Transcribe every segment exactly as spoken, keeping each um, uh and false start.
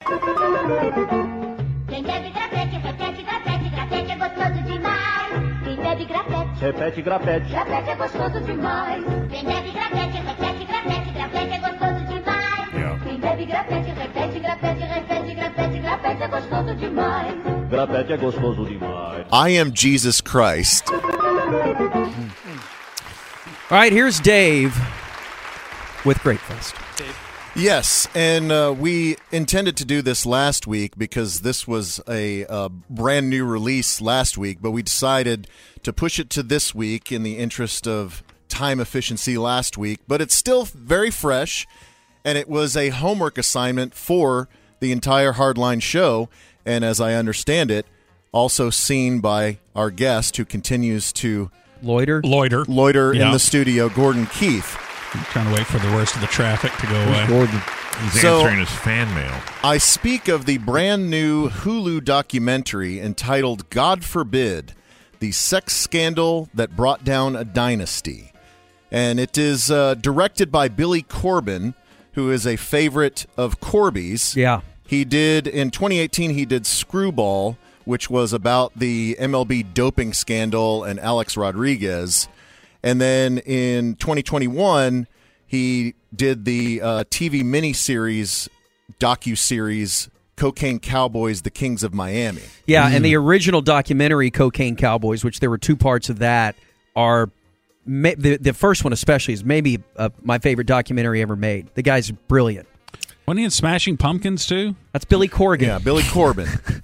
Quem bebe grapete, repete, grapete, grapete é gostoso demais. Quem bebe grapete, repete, grapete, grapete é gostoso demais. Quem bebe grapete, repete, grapete, grapete é gostoso demais. Yeah. Quem bebe grapete, repete, grapete, repete, grapete, grapete é gostoso demais. Grapete é gostoso demais. I am Jesus Christ. All right, here's Dave with Great Fest. Dave. Yes, and uh, we intended to do this last week because this was a uh, brand new release last week, but we decided to push it to this week in the interest of time efficiency last week. But it's still very fresh, and it was a homework assignment for the entire Hardline show, and as I understand it, also seen by our guest who continues to loiter, loiter, loiter yeah. in the studio, Gordon Keith. I'm trying to wait for the worst of the traffic to go away. Gordon. He's So, answering his fan mail. I speak of the brand new Hulu documentary entitled God Forbid, the sex scandal that brought down a dynasty. And it is uh, directed by Billy Corben, who is a favorite of Corby's. Yeah. He did, in twenty eighteen, he did Screwball, which was about the M L B doping scandal and Alex Rodriguez. And then in twenty twenty-one, he did the uh, T V miniseries, docuseries, Cocaine Cowboys, The Kings of Miami. Yeah, mm. and the original documentary, Cocaine Cowboys, which there were two parts of that, are ma- the, the first one especially is maybe uh, my favorite documentary ever made. The guy's brilliant. Wasn't he in Smashing Pumpkins, too? That's Billy Corgan. Yeah, Billy Corben.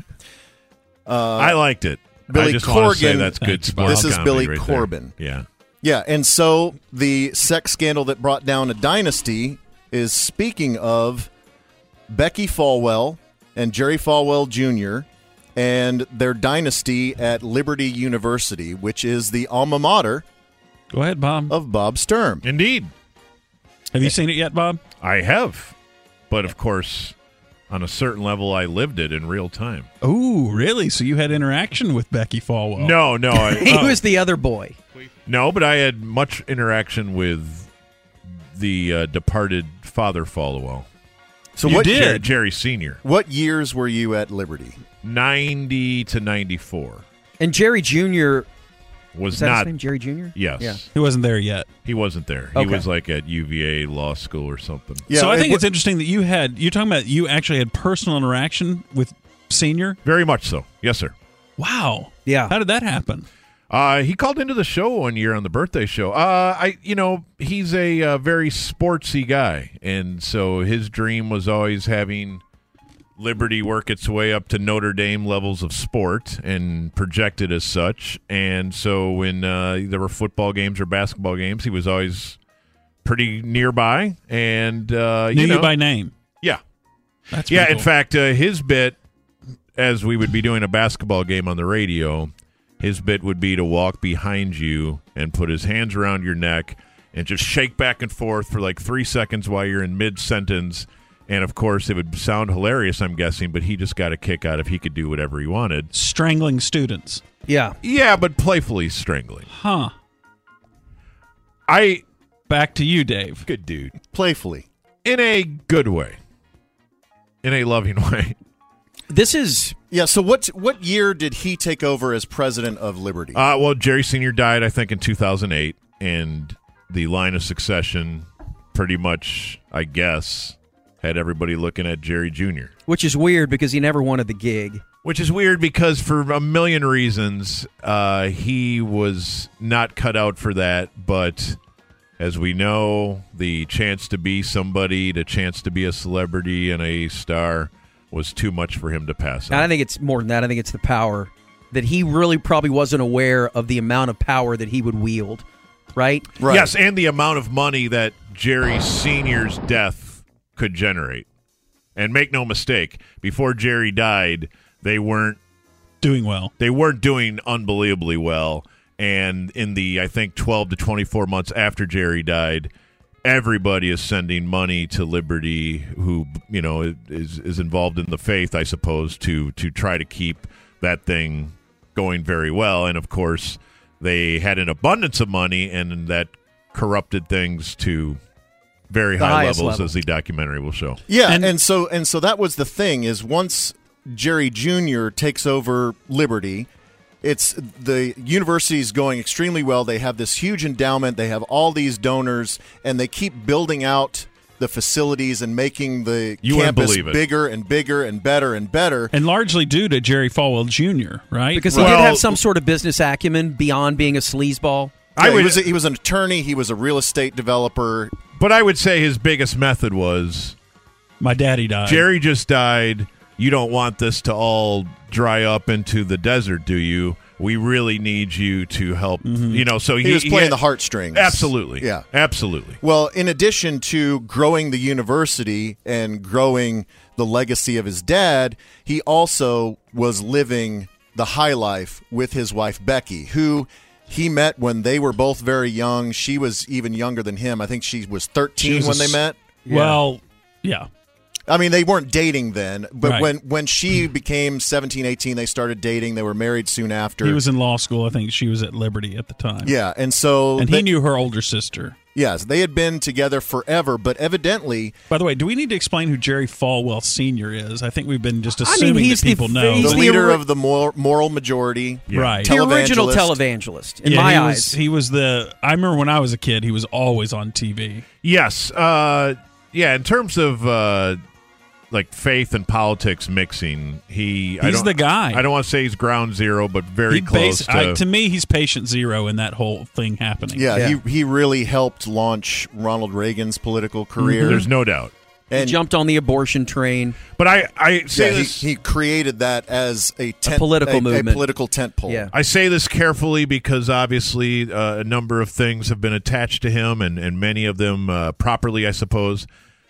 uh, I liked it. Billy I just Corgan, want to say that's good sports This is Billy right Corben. There. Yeah. Yeah, and so the sex scandal that brought down a dynasty is speaking of Becky Falwell and Jerry Falwell Junior and their dynasty at Liberty University, which is the alma mater Go ahead, Bob. of Bob Sturm. Indeed. Have you seen it yet, Bob? I have. But, of course, on a certain level, I lived it in real time. Oh, really? So you had interaction with Becky Falwell? No, no. I, he oh. was the other boy. No, but I had much interaction with the uh, departed Father Falwell. So you what did? Jerry, year, Jerry Senior What years were you at Liberty? ninety to ninety-four. And Jerry Junior Was is that not his name, Jerry Junior? Yes. Yeah. He wasn't there yet. He wasn't there. He Okay. was like at U V A Law School or something. Yeah, so I think it, it's interesting that you had, you're talking about you actually had personal interaction with Senior? Very much so. Yes, sir. Wow. Yeah. How did that happen? Uh, he called into the show one year on the birthday show. Uh, I, you know, he's a uh, very sportsy guy, and so his dream was always having Liberty work its way up to Notre Dame levels of sport and projected as such. And so when uh, there were football games or basketball games, he was always pretty nearby. And uh, Knew you know, you by name. Yeah, That's yeah. pretty In cool. fact, uh, his bit, as we would be doing a basketball game on the radio, his bit would be to walk behind you and put his hands around your neck and just shake back and forth for like three seconds while you're in mid-sentence. And, of course, it would sound hilarious, I'm guessing, but he just got a kick out if he could do whatever he wanted. Strangling students. Yeah. Yeah, but playfully strangling. Huh. I... Back to you, Dave. Good dude. Playfully. In a good way. In a loving way. This is... Yeah, so what what year did he take over as president of Liberty? Uh, well, Jerry Senior died, I think, in two thousand eight, and the line of succession pretty much, I guess, had everybody looking at Jerry Junior Which is weird because he never wanted the gig. Which is weird because for a million reasons, uh, he was not cut out for that, but as we know, the chance to be somebody, the chance to be a celebrity and a star was too much for him to pass on. And I think it's more than that. I think it's the power that he really probably wasn't aware of the amount of power that he would wield, right? Right. Yes, and the amount of money that Jerry Senior's death could generate. And make no mistake, before Jerry died, they weren't Doing well. they weren't doing unbelievably well. And in the, I think, twelve to twenty-four months after Jerry died, everybody is sending money to Liberty, who, you know, is is involved in the faith, I suppose, to to try to keep that thing going very well. And, of course, they had an abundance of money, and that corrupted things to very The high highest levels, level. as the documentary will show. Yeah, And- and, so and so that was the thing is once Jerry Junior takes over Liberty, it's the university's going extremely well. They have this huge endowment. They have all these donors, and they keep building out the facilities and making the You wouldn't campus believe it. bigger and bigger and better and better. And largely due to Jerry Falwell Junior, right? Because he Well- did have some sort of business acumen beyond being a sleazeball. Yeah, I he would- was a, he was an attorney. He was a real estate developer. But I would say his biggest method was my daddy died. Jerry just died. You don't want this to all dry up into the desert, do you? We really need you to help. You know, so he, He was playing had- the heartstrings. Absolutely. Yeah. Absolutely. Well, in addition to growing the university and growing the legacy of his dad, he also was living the high life with his wife, Becky, who he met when they were both very young. She was even younger than him. I think she was thirteen She was when a they s- met. Well, yeah. I mean, they weren't dating then, but Right. when, when she became seventeen, eighteen, they started dating. They were married soon after. He was in law school. I think she was at Liberty at the time. yeah, and so And they- he knew her older sister. yes, they had been together forever, but evidently By the way, do we need to explain who Jerry Falwell Senior is? I think we've been just I mean, assuming he's that the people f- know. he's the the leader ori- of the mor- moral majority. Right. The original televangelist. televangelist, in Yeah, my he eyes. Was, he was the. I remember when I was a kid, he was always on T V. Yes. Uh, yeah. In terms of uh, like faith and politics mixing, he. I He's don't- the guy. I don't want to say he's ground zero, but very He close bas- to. I, to me, he's patient zero in that whole thing happening. Yeah, Yeah. he he really helped launch Ronald Reagan's political career. There's no doubt. he and jumped on the abortion train. But I, I say yeah, he, this. he created that as a, tent, political a, movement. a political tent pole. Yeah. I say this carefully because obviously uh, a number of things have been attached to him, and, and many of them uh, properly, I suppose.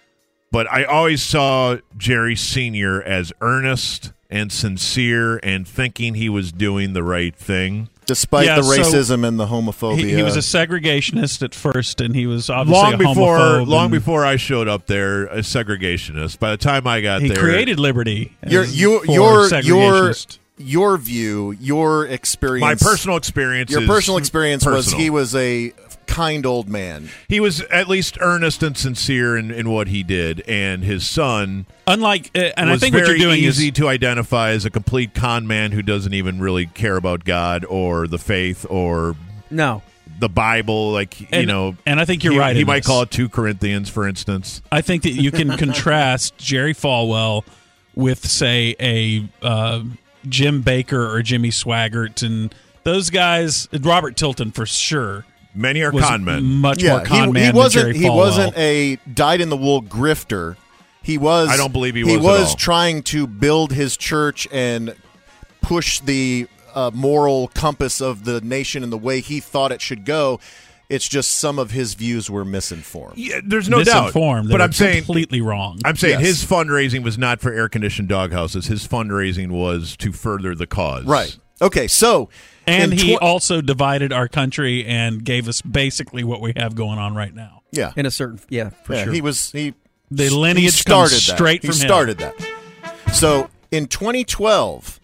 But I always saw Jerry Senior as earnest and sincere and thinking he was doing the right thing. Despite Yeah, the so racism and the homophobia. He, he was a segregationist at first, and he was obviously Long a before, homophobe, long and before I showed up there, a segregationist. By the time I got he there, created Liberty. your as- your for your your segregationist. your view, your experience. my personal experience. your is personal experience was personal. he was a kind old man. He was at least earnest and sincere in, in what he did, and his son Unlike, uh, and I was think what very you're doing easy is to identify as a complete con man who doesn't even really care about God or the faith or No. the Bible. Like you And- know, and I think you're he, right He in might this. call it two Corinthians, for instance. I think that you can contrast Jerry Falwell with, say, a uh, Jim Baker or Jimmy Swaggart, and those guys. Robert Tilton for sure. Many are Was con men. much Yeah, more con he, man he wasn't. than Jerry he Falwell. wasn't a dyed in the wool grifter. He was. I don't believe he He was at was all. trying to build his church and push the uh, moral compass of the nation in the way he thought it should go. It's just some of his views were misinformed. Yeah, there's no doubt. misinformed. They But were I'm saying completely wrong. I'm saying Yes. his fundraising was not for air conditioned doghouses. His fundraising was to further the cause. Right. Okay. So. and in he tw- also divided our country and gave us basically what we have going on right now. Yeah. In a certain, yeah, for yeah, sure. he was he The he lineage started comes that. straight he from him. started that. So in twenty twelve,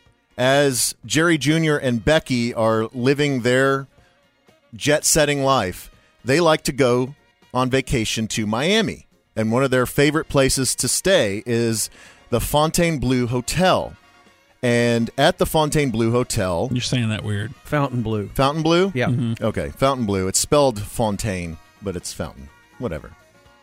as Jerry Junior and Becky are living their jet-setting life, they like to go on vacation to Miami, and one of their favorite places to stay is the Fontainebleau Hotel. And at the Fontainebleau Hotel, You're saying that weird. Fountain Blue. Fontainebleau? Yeah. Okay, Fontainebleau. It's spelled Fontaine, but it's fountain. Whatever.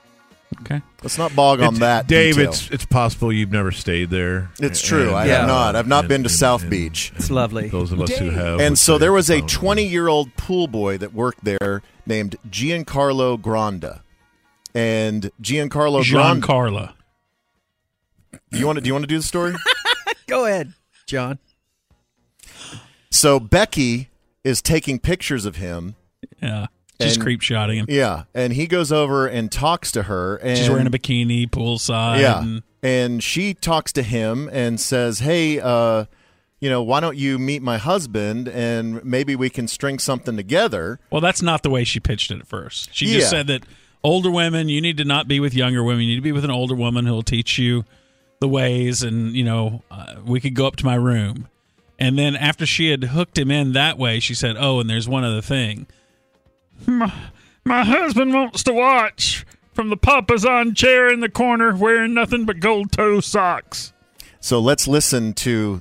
Okay. Let's not bog on It's- that, Dave. detail. It's it's possible you've never stayed there. It's true. I Yeah. have not. I've not and- been to and- South and Beach. It's lovely. Those of us who have. And would so say there was a probably. twenty-year-old pool boy that worked there named Giancarlo Granda. And Giancarlo John Granda. Carla. Do you want to do you want to do the story? Go ahead, John. So Becky is taking pictures of him. Yeah. Just And- creep shotting him. Yeah, and he goes over and talks to her. And She's wearing a bikini, poolside. Yeah, And and she talks to him and says, "Hey, uh, you know, why don't you meet my husband and maybe we can string something together?" well, that's not the way she pitched it at first. She Yeah. just said that older women, you need to not be with younger women. You need to be with an older woman who will teach you the ways. And, you know, uh, we could go up to my room. And then after she had hooked him in that way, she said, oh, and there's one other thing. My, my husband wants to watch from the Papasan chair in the corner wearing nothing but gold toe socks. So let's listen to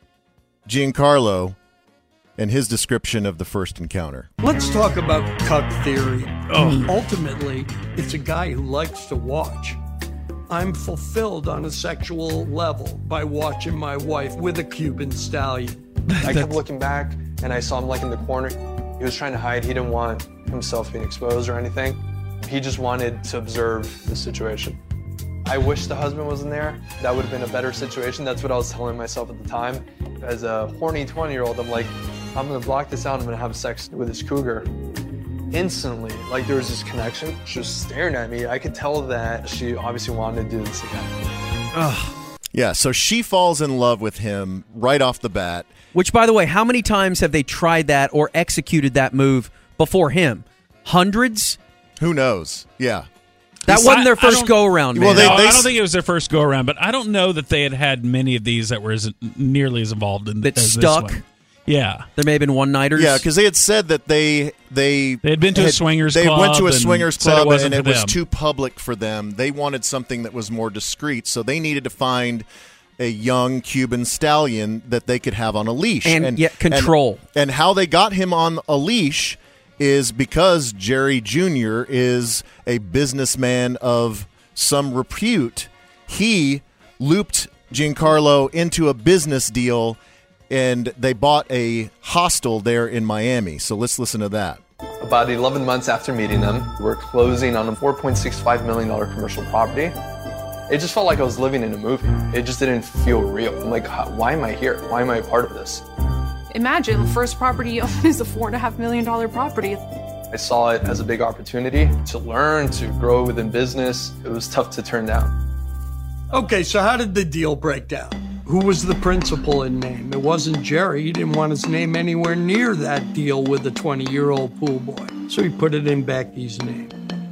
Giancarlo and his description of the first encounter. Let's talk about cuck theory. Oh. Ultimately, it's a guy who likes to watch. I'm fulfilled on a sexual level by watching my wife with a Cuban stallion. I kept looking back, and I saw him like in the corner. He was trying to hide. He didn't want himself being exposed or anything. He just wanted to observe the situation. I wish the husband wasn't there. That would have been a better situation. That's what I was telling myself at the time. As a horny twenty-year-old, I'm like, I'm gonna block this out. I'm gonna have sex with this cougar. Instantly, like there was this connection. She was staring at me. I could tell that she obviously wanted to do this again. Ugh. Yeah, so she falls in love with him right off the bat. Which, by the way, how many times have they tried that or executed that move before him? Hundreds? Who knows? Yeah. That I- wasn't their I first don't- go-around, man. Well, they- No, they I don't s- think it was their first go-around, but I don't know that they had had many of these that were as, nearly as involved in That as stuck? This one. Yeah. There may have been one-nighters. Yeah, because they had said that they they They had been to a swingers They club went to a and swingers said it club, wasn't and for it was them. too public for them. They wanted something that was more discreet, so they needed to find a young Cuban stallion that they could have on a leash And yet control. And, and how they got him on a leash is because Jerry Junior is a businessman of some repute. He looped Giancarlo into a business deal, and they bought a hostel there in Miami. So let's listen to that. About eleven months after meeting them, we're closing on a four point six five million dollars commercial property. It just felt like I was living in a movie. It just didn't feel real. I'm like, how, why am I here? Why am I a part of this? Imagine the first property you own is a four and a half million dollar property. I saw it as a big opportunity to learn, to grow within business. It was tough to turn down. Okay, so how did the deal break down? Who was the principal in name? It wasn't Jerry. He didn't want his name anywhere near that deal with the twenty-year-old pool boy. So he put it in Becky's name.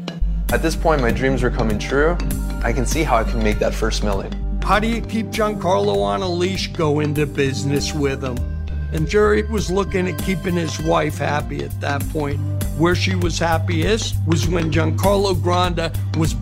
At this point, my dreams were coming true. I can see how I can make that first million. How do you keep Giancarlo on a leash? Go into business with him. And Jerry was looking at keeping his wife happy at that point. Where she was happiest was when Giancarlo Granda was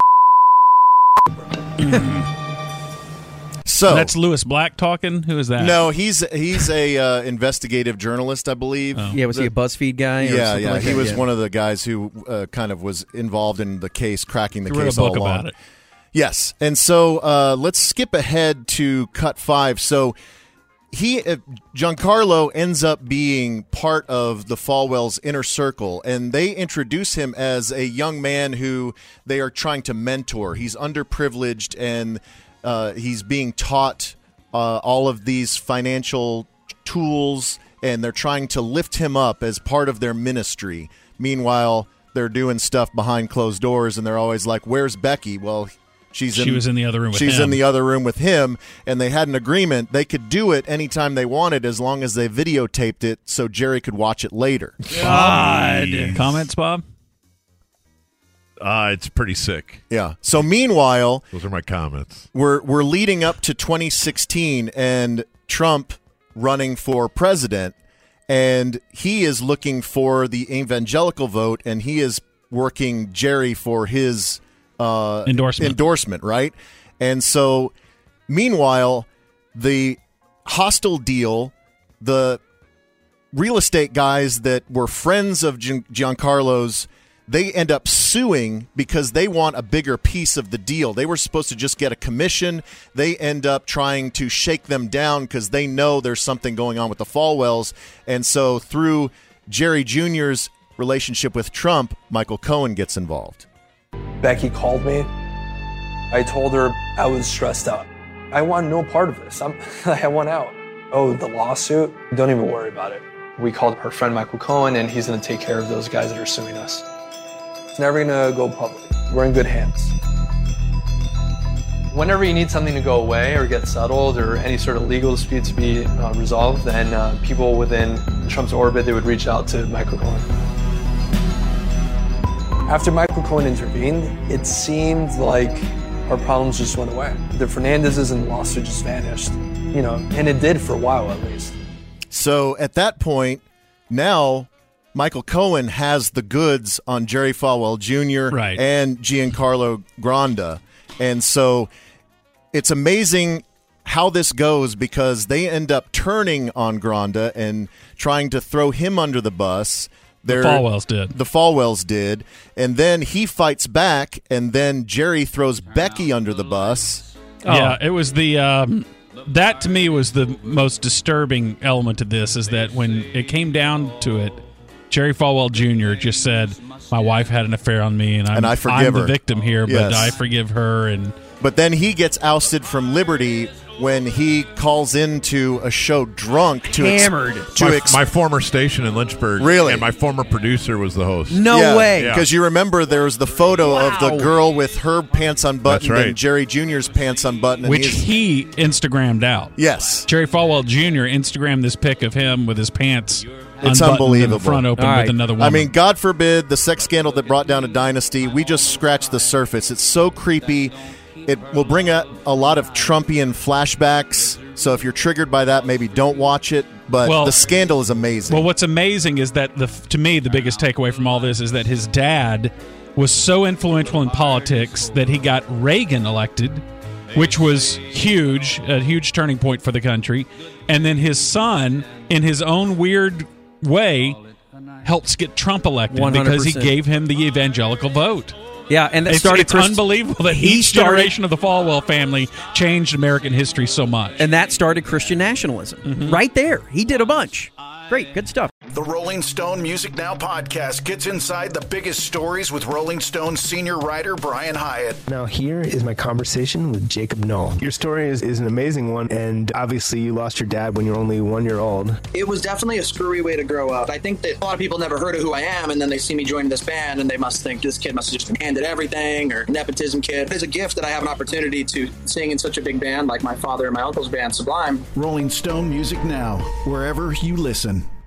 So That's Lewis Black talking? Who is that? no, he's he's a uh, investigative journalist, I believe. Oh. Yeah, was he a BuzzFeed guy? Or Yeah, something yeah, like he that? was Yeah. one of the guys who uh, kind of was involved in the case, cracking the He wrote case a book all along. about it. Yes, and so uh, let's skip ahead to cut five. So he, uh, Giancarlo, ends up being part of the Falwell's inner circle, and they introduce him as a young man who they are trying to mentor. He's underprivileged, and uh, he's being taught uh, all of these financial tools, and they're trying to lift him up as part of their ministry. Meanwhile, they're doing stuff behind closed doors, and they're always like, "Where's Becky?" Well, she's She in, was in the other room with she's him. in the other room with him, and they had an agreement they could do it anytime they wanted as long as they videotaped it so Jerry could watch it later. God. Comments, Bob? Uh, it's pretty sick. Yeah. So meanwhile, Those are my comments. we're we're leading up to twenty sixteen and Trump running for president, and he is looking for the evangelical vote, and he is working Jerry for his uh, Endorsement. endorsement, right? And so, meanwhile, the hostile deal, the real estate guys that were friends of Gian- Giancarlo's, they end up suing because they want a bigger piece of the deal. They were supposed to just get a commission. They end up trying to shake them down because they know there's something going on with the Falwells. And so through Jerry Junior's relationship with Trump, Michael Cohen gets involved. Becky called me. I told her I was stressed out. I want no part of this. I'm, I want out. Oh, the lawsuit? Don't even worry about it. We called her friend Michael Cohen, and he's going to take care of those guys that are suing us. It's never going to go public. We're in good hands. Whenever you need something to go away or get settled or any sort of legal dispute to be uh, resolved, then uh, people within Trump's orbit, they would reach out to Michael Cohen. After Michael Cohen intervened, it seemed like our problems just went away. The Fernandezes and the lawsuit just vanished, you know, and it did for a while at least. So at that point, now Michael Cohen has the goods on Jerry Falwell Junior Right. and Giancarlo Granda. And so it's amazing how this goes because they end up turning on Granda and trying to throw him under the bus. The They're, Falwells did. The Falwells did. And then he fights back, and then Jerry throws Becky under the bus. Yeah, it was the um, that to me was the most disturbing element of this is that when it came down to it, Jerry Falwell Junior just said, "My wife had an affair on me, and I'm, And I forgive I'm the her." victim here, but Yes. I forgive her." And But then he gets ousted from Liberty when he calls into a show drunk to ex- Hammered. to my, ex- my former station in Lynchburg. Really? And my former producer was the host. No Yeah, way. Yeah. Because you remember there was the photo of the Wow. girl with her pants unbuttoned That's right. and Jerry Junior's pants unbuttoned. And which he's- he Instagrammed out. yes. Jerry Falwell Junior Instagrammed this pic of him with his pants It's unbuttoned and unbelievable. the front open All right. with another woman. I mean, God forbid the sex scandal that brought down a dynasty. We just scratched the surface. It's so creepy. It will bring a, a lot of Trumpian flashbacks. So if you're triggered by that, maybe don't watch it. But Well- the scandal is amazing. Well, what's amazing is that the to me the biggest takeaway from all this is that his dad was so influential in politics that he got Reagan elected, which was huge, a huge turning point for the country. And then his son, in his own weird way, helps get Trump elected one hundred because he percent. gave him the evangelical vote. Yeah, and that It's, started it's Christ- unbelievable that he each started- generation of the Falwell family changed American history so much. and that started Christian nationalism. Mm-hmm. Right there. He did a bunch. Great, good stuff. The Rolling Stone Music Now podcast gets inside the biggest stories with Rolling Stone senior writer Brian Hyatt. Now here is my conversation with Jacob Knoll. Your story is, is an amazing one, and obviously you lost your dad when you were only one year old. It was definitely a screwy way to grow up. I think that a lot of people never heard of who I am, and then they see me join this band, and they must think this kid must have just been handed everything, or nepotism kid. It's a gift that I have an opportunity to sing in such a big band like my father and my uncle's band, Sublime. Rolling Stone Music Now, wherever you listen.